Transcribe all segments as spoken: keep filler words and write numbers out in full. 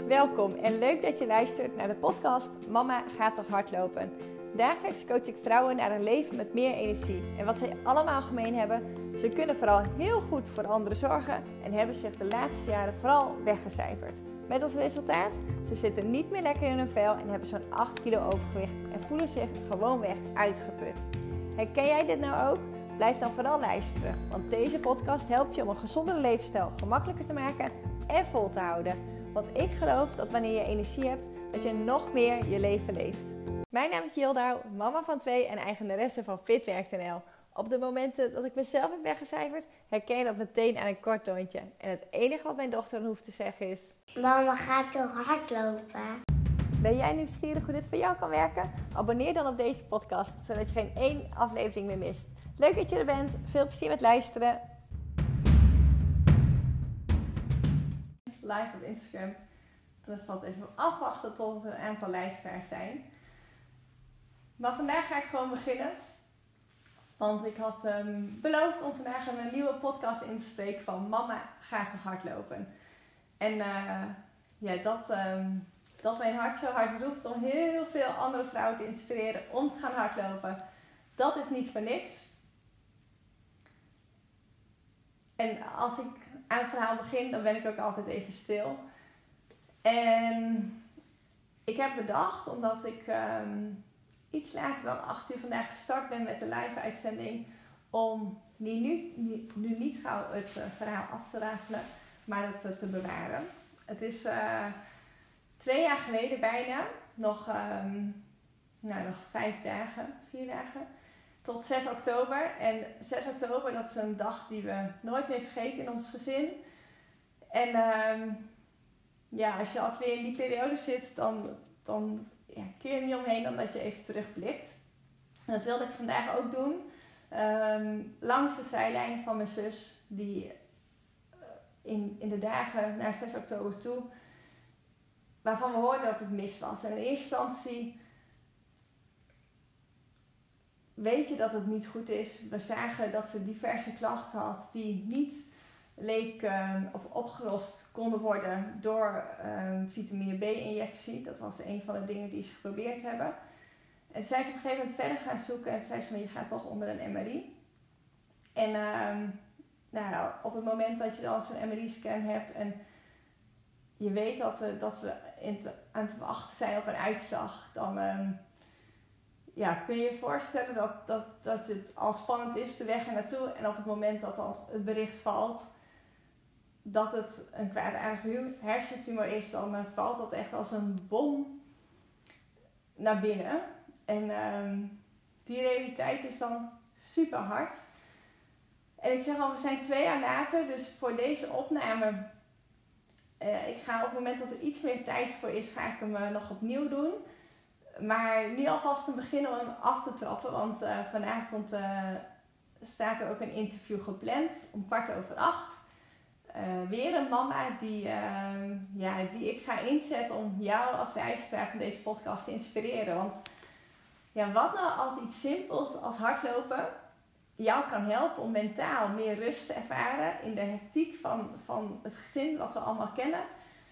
Welkom en leuk dat je luistert naar de podcast Mama gaat toch hardlopen. Dagelijks coach ik vrouwen naar een leven met meer energie. En wat zij allemaal gemeen hebben, ze kunnen vooral heel goed voor anderen zorgen en hebben zich de laatste jaren vooral weggecijferd. Met als resultaat, ze zitten niet meer lekker in hun vel en hebben zo'n acht kilo overgewicht en voelen zich gewoonweg uitgeput. Herken jij dit nou ook? Blijf dan vooral luisteren, want deze podcast helpt je om een gezondere levensstijl gemakkelijker te maken en vol te houden. Want ik geloof dat wanneer je energie hebt, dat je nog meer je leven leeft. Mijn naam is Jildau, mama van twee en eigenaresse van Fitwerk punt n l. Op de momenten dat ik mezelf heb weggecijferd, herken je dat meteen aan een kort toontje. En het enige wat mijn dochter dan hoeft te zeggen is: Mama gaat toch hardlopen? Ben jij nieuwsgierig hoe dit voor jou kan werken? Abonneer dan op deze podcast, zodat je geen één aflevering meer mist. Leuk dat je er bent. Veel plezier met luisteren. Live op Instagram. Dan is dat even afwachten tot er een aantal luisteraars zijn. Maar vandaag ga ik gewoon beginnen. Want ik had um, beloofd om vandaag een nieuwe podcast in te spreken van Mama gaat toch hardlopen. En uh, ja, dat, um, dat mijn hart zo hard roept om heel veel andere vrouwen te inspireren om te gaan hardlopen. Dat is niet voor niks. En als ik aan het verhaal begin, dan ben ik ook altijd even stil. En ik heb bedacht, omdat ik um, iets later dan acht uur vandaag gestart ben met de live uitzending, om nu, nu, nu niet gauw het uh, verhaal af te rafelen, maar het uh, te bewaren. Het is uh, twee jaar geleden bijna, nog, um, nou, nog vijf dagen, vier dagen, tot zes oktober. En zes oktober, dat is een dag die we nooit meer vergeten in ons gezin. En um, ja, als je altijd weer in die periode zit, dan, dan ja, kun je er niet omheen dan dat je even terugblikt. En dat wilde ik vandaag ook doen. Um, langs de zijlijn van mijn zus, die uh, in, in de dagen naar zes oktober toe, waarvan we hoorden dat het mis was. En in eerste instantie weet je dat het niet goed is. We zagen dat ze diverse klachten had die niet leek uh, of opgelost konden worden door uh, vitamine B injectie. Dat was een van de dingen die ze geprobeerd hebben. En toen zijn ze op een gegeven moment verder gaan zoeken en zei ze van je gaat toch onder een M R I. En uh, nou, op het moment dat je dan zo'n M R I-scan hebt en je weet dat, uh, dat we in te, aan het wachten zijn op een uitslag, dan uh, ja, kun je je voorstellen dat, dat, dat het al spannend is de weg er naartoe. En op het moment dat dan het bericht valt dat het een kwaadaardige hersentumor is, dan uh, valt dat echt als een bom naar binnen. En uh, die realiteit is dan super hard. En ik zeg al, we zijn twee jaar later, dus voor deze opname, uh, ik ga op het moment dat er iets meer tijd voor is, ga ik hem uh, nog opnieuw doen. Maar nu alvast te beginnen om hem af te trappen, want uh, vanavond uh, staat er ook een interview gepland om kwart over acht. Uh, weer een mama die, uh, ja, die ik ga inzetten om jou als luisteraar van deze podcast te inspireren. Want ja, wat nou als iets simpels als hardlopen jou kan helpen om mentaal meer rust te ervaren in de hectiek van, van het gezin wat we allemaal kennen.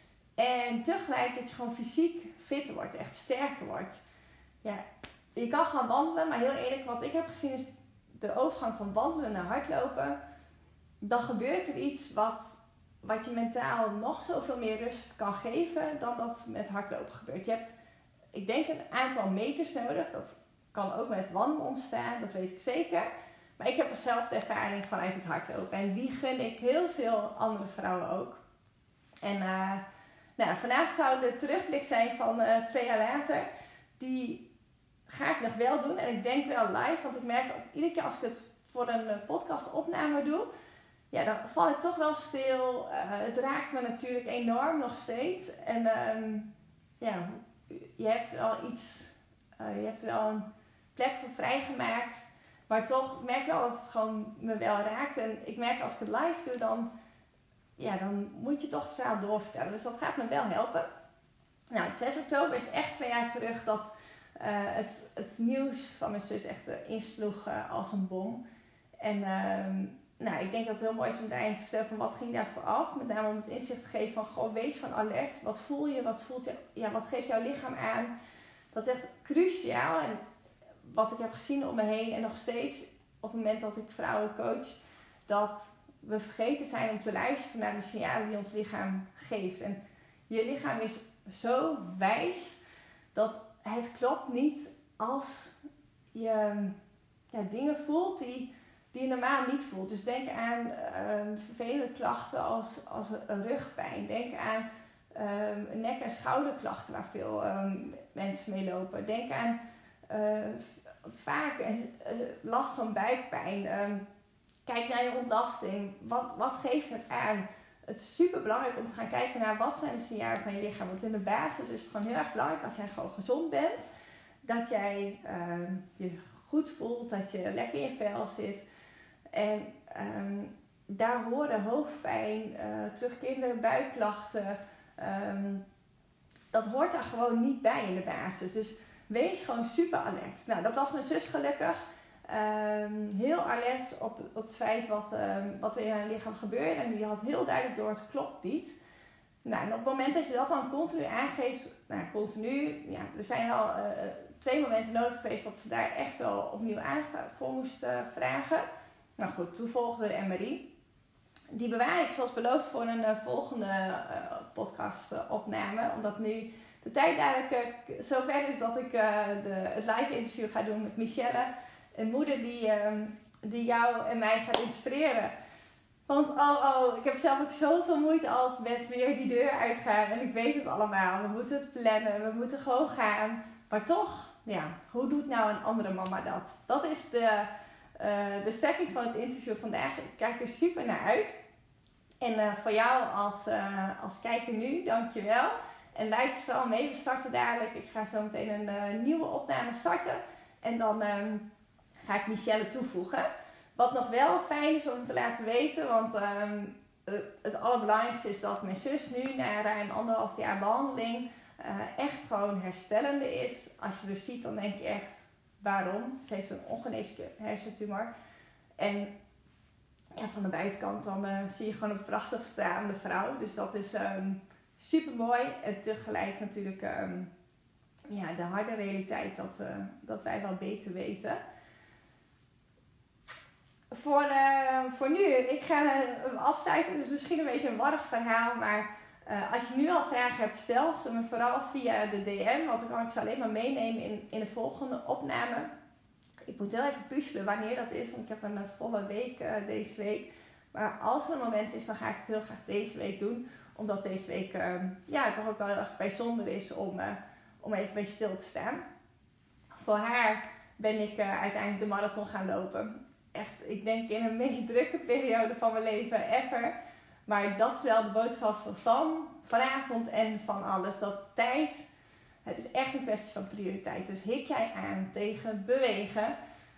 En tegelijk dat je gewoon fysiek fitter wordt, echt sterker wordt. Ja, je kan gaan wandelen, maar heel eerlijk, wat ik heb gezien is de overgang van wandelen naar hardlopen. Dan gebeurt er iets wat, wat je mentaal nog zoveel meer rust kan geven dan dat met hardlopen gebeurt. Je hebt, ik denk, een aantal meters nodig. Dat kan ook met wandelen ontstaan, dat weet ik zeker. Maar ik heb er zelf de ervaring vanuit het hardlopen. En die gun ik heel veel andere vrouwen ook. En uh, nou, vandaag zou de terugblik zijn van uh, twee jaar later. Die ga ik nog wel doen. En ik denk wel live, want ik merk op iedere keer als ik het voor een uh, podcastopname doe, ja, dan val ik toch wel stil. Uh, het raakt me natuurlijk enorm nog steeds. En uh, ja, je hebt wel iets, uh, je hebt wel een plek voor vrijgemaakt. Maar toch merk ik wel dat het gewoon me wel raakt. En ik merk als ik het live doe, dan, ja, dan moet je toch het verhaal doorvertellen. Dus dat gaat me wel helpen. Nou, zes oktober is echt twee jaar terug dat uh, het, het nieuws van mijn zus echt uh, insloeg uh, als een bom. En uh, nou, ik denk dat het heel mooi is om daarin te vertellen van wat ging daar vooraf. Met name om het inzicht te geven van gewoon wees gewoon alert. Wat voel je? Wat voelt je? Ja, wat geeft jouw lichaam aan? Dat is echt cruciaal. En wat ik heb gezien om me heen en nog steeds op het moment dat ik vrouwen coach, dat we vergeten zijn om te luisteren naar de signalen die ons lichaam geeft. En je lichaam is zo wijs dat het klopt niet als je ja, dingen voelt die, die je normaal niet voelt. Dus denk aan um, vervelende klachten als, als een rugpijn. Denk aan um, nek- en schouderklachten waar veel um, mensen mee lopen. Denk aan uh, vaak uh, last van buikpijn. Um, kijk naar je ontlasting. Wat, wat geeft het aan? Het is super belangrijk om te gaan kijken naar wat zijn de signalen van je lichaam. Want in de basis is het gewoon heel erg belangrijk als jij gewoon gezond bent. Dat jij uh, je goed voelt, dat je lekker in je vel zit. En um, daar horen hoofdpijn, uh, terugkerende buikklachten. Um, dat hoort daar gewoon niet bij in de basis. Dus wees gewoon super alert. Nou, dat was mijn zus gelukkig. Um, heel alert op, op het feit wat, um, wat er in haar lichaam gebeurde. En die had heel duidelijk door, het klopt niet. Nou, en op het moment dat je dat dan continu aangeeft, nou continu, ja, er zijn al uh, twee momenten nodig geweest dat ze daar echt wel opnieuw aandacht voor moest uh, vragen. Nou goed, toen volgde de M R I. Die bewaar ik zoals beloofd voor een uh, volgende uh, podcast uh, opname. Omdat nu de tijd dadelijk uh, zover is dat ik uh, de, het live interview ga doen met Michelle. Een moeder die, uh, die jou en mij gaat inspireren. Want oh, oh, ik heb zelf ook zoveel moeite altijd met weer die deur uitgaan. En ik weet het allemaal. We moeten het plannen. We moeten gewoon gaan. Maar toch, ja, hoe doet nou een andere mama dat? Dat is de, uh, de strekking van het interview vandaag. Ik kijk er super naar uit. En uh, voor jou als, uh, als kijker nu, dankjewel. En luister vooral mee. We starten dadelijk. Ik ga zo meteen een uh, nieuwe opname starten. En dan um, ga ik Michelle toevoegen. Wat nog wel fijn is om te laten weten, want um, het allerbelangrijkste is dat mijn zus nu na ruim anderhalf jaar behandeling uh, echt gewoon herstellende is. Als je dus ziet, dan denk je echt, waarom? Ze heeft een ongeneeslijke hersentumor. En ja, van de buitenkant dan uh, zie je gewoon een prachtig staande vrouw. Dus dat is um, super mooi. En tegelijk natuurlijk um, ja, de harde realiteit dat, uh, dat wij wel beter weten. Voor, uh, voor nu, ik ga hem afsluiten. Het is misschien een beetje een warrig verhaal, maar uh, als je nu al vragen hebt, stel ze me vooral via de D M, want dan kan ik ze alleen maar meenemen in, in de volgende opname. Ik moet heel even puzzelen wanneer dat is, want ik heb een volle week uh, deze week. Maar als er een moment is, dan ga ik het heel graag deze week doen, omdat deze week uh, ja, toch ook wel heel erg bijzonder is om, uh, om even bij stil te staan. Voor haar ben ik uh, uiteindelijk de marathon gaan lopen. Echt, ik denk in een meest drukke periode van mijn leven ever. Maar dat is wel de boodschap van vanavond en van alles. Dat tijd, het is echt een kwestie van prioriteit. Dus hik jij aan tegen bewegen.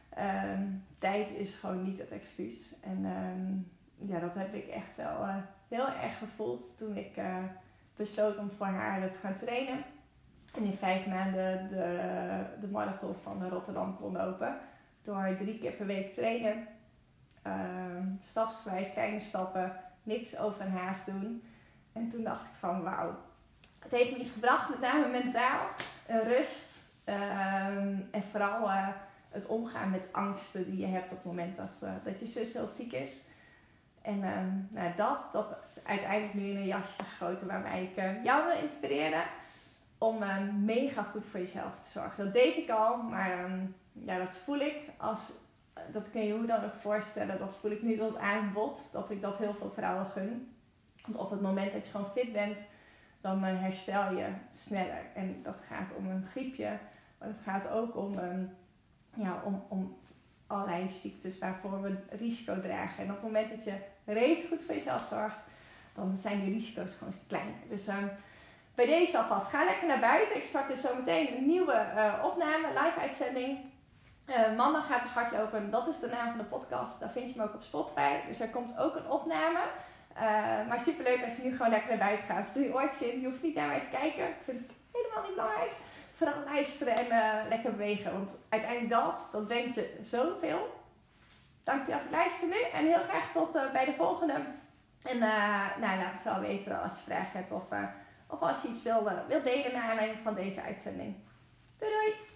Um, tijd is gewoon niet het excuus. En um, ja, dat heb ik echt wel uh, heel erg gevoeld toen ik uh, besloot om voor haar te gaan trainen. En in vijf maanden de, de marathon van Rotterdam kon lopen. Door drie keer per week trainen. Uh, stapsgewijs, kleine stappen. Niks overhaast doen. En toen dacht ik van wauw. Het heeft me iets gebracht, met name mentaal. Uh, rust. Uh, en vooral uh, het omgaan met angsten die je hebt op het moment dat, uh, dat je zus heel ziek is. En uh, nou, dat, dat is uiteindelijk nu in een jasje gegoten waarbij ik uh, jou wil inspireren. Om uh, mega goed voor jezelf te zorgen. Dat deed ik al, maar um, ja, dat voel ik als, dat kun je hoe dan ook voorstellen, dat voel ik nu tot aanbod, dat ik dat heel veel vrouwen gun. Want op het moment dat je gewoon fit bent, dan uh, herstel je sneller. En dat gaat om een griepje, maar het gaat ook om, um, ja, om, om allerlei ziektes waarvoor we risico dragen. En op het moment dat je redelijk goed voor jezelf zorgt, dan zijn die risico's gewoon kleiner. Dus um, bij deze alvast, ga lekker naar buiten. Ik start dus zo meteen een nieuwe uh, opname, live uitzending. Uh, Mama gaat te hardlopen, dat is de naam van de podcast. Daar vind je me ook op Spotify. Dus er komt ook een opname. Uh, maar superleuk als je nu gewoon lekker naar buiten gaat. Doe je oortjes in, je hoeft niet naar mij te kijken. Ik vind het helemaal niet belangrijk. Vooral luisteren en uh, lekker bewegen. Want uiteindelijk dat, dat brengt je zoveel. dankjewel voor het luisteren nu. En heel graag tot uh, bij de volgende. En uh, nou, laat me vooral weten als je vragen hebt of, uh, of als je iets wil, uh, wil delen naar aanleiding van deze uitzending. Doei doei!